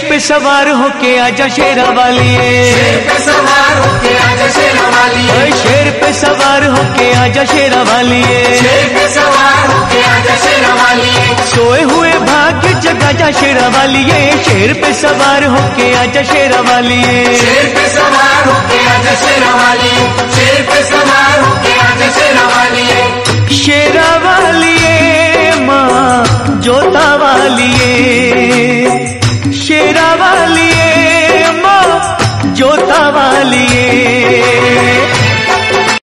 पे सवार होके आजा शेरा वालिए, शेर पे सवार होके आजा शेरा वालिए, शेर पे सवार होके आजा शेरा वालिए, शेर पे सवार होके आजा शेरा वालिए, सोए हुए भाग्य जगा जा शेरा वालिए, शेर पे सवार होके आजा शेरा वालिए, शेर पे सवार होके आजा शेरा वालिए, शेर पे सवार होके आजा शेरा वालिए, शेरा वालिए माँ जोता वालिए।